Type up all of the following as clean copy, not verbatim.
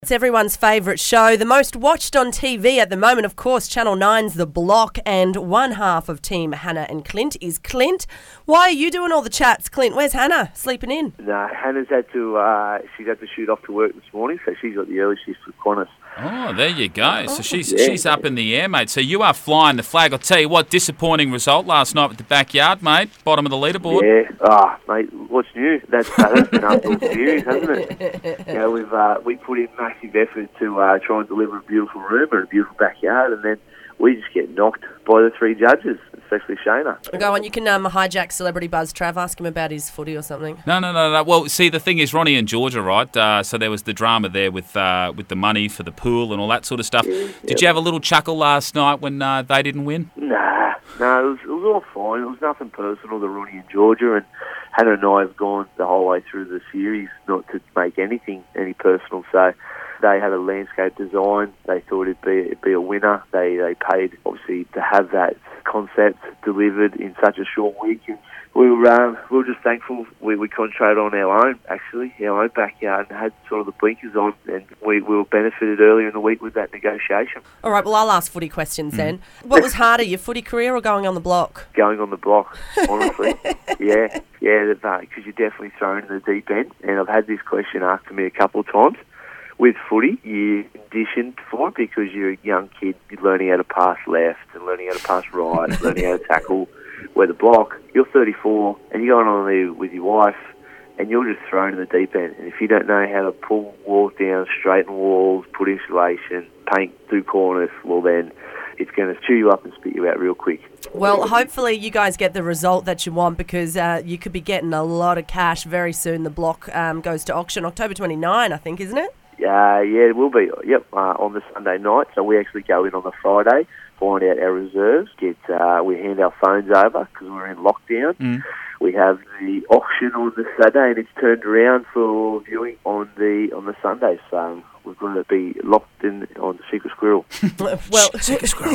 It's everyone's favourite show, the most watched on TV at the moment, of course, Channel 9's The Block, and one half of Team Hannah and Clint is Clint. Why are you doing all the chats, Clint? Where's Hannah? Sleeping in? No, Hannah's had to shoot off to work this morning, so she's got the early shift with Qantas. Oh, there you go. So she's up in the air, mate. So you are flying the flag. I'll tell you what, disappointing result last night with the backyard, mate. Bottom of the leaderboard. Yeah. Mate, what's new? That's been up all series, hasn't it? You know, we put in massive effort to try and deliver a beautiful room and a beautiful backyard, and then we just get knocked by the three judges, especially Shayna. Go on, you can hijack Celebrity Buzz Trav, ask him about his footy or something. No. Well, see, the thing is, Ronnie and Georgia, right? So there was the drama there with the money for the pool and all that sort of stuff. Did you have a little chuckle last night when they didn't win? No, it was all fine. It was nothing personal to Ronnie and Georgia, and Hannah and I have gone the whole way through the series not to make anything any personal, so they had a landscape design. They thought it'd be a winner. They paid, obviously, to have that concept delivered in such a short week. And we were just thankful we concentrated on our own backyard, and had sort of the blinkers on, and we were benefited earlier in the week with that negotiation. All right, well, I'll ask footy questions then. What was harder, your footy career or going on the block? Going on the block, honestly. Yeah, because you're definitely thrown in the deep end. And I've had this question asked to me a couple of times. With footy, you're conditioned for it because you're a young kid, you're learning how to pass left and learning how to pass right, and learning how to tackle. Where the block, you're 34 and you're going on there with your wife and you're just thrown in the deep end. And if you don't know how to pull walls down, straighten walls, put insulation, paint through corners, well then it's going to chew you up and spit you out real quick. Well, hopefully you guys get the result that you want, because you could be getting a lot of cash very soon. The block goes to auction October 29, I think, isn't it? Yeah, it will be. Yep, on the Sunday night. So we actually go in on the Friday, find out our reserves, we hand our phones over because we're in lockdown. We have the auction on the Saturday, and it's turned around for viewing on the Sunday. So we're going to be locked in on the Secret Squirrel. Well, Secret Squirrel.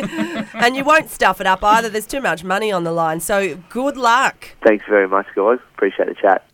And you won't stuff it up either. There's too much money on the line. So good luck. Thanks very much, guys. Appreciate the chat.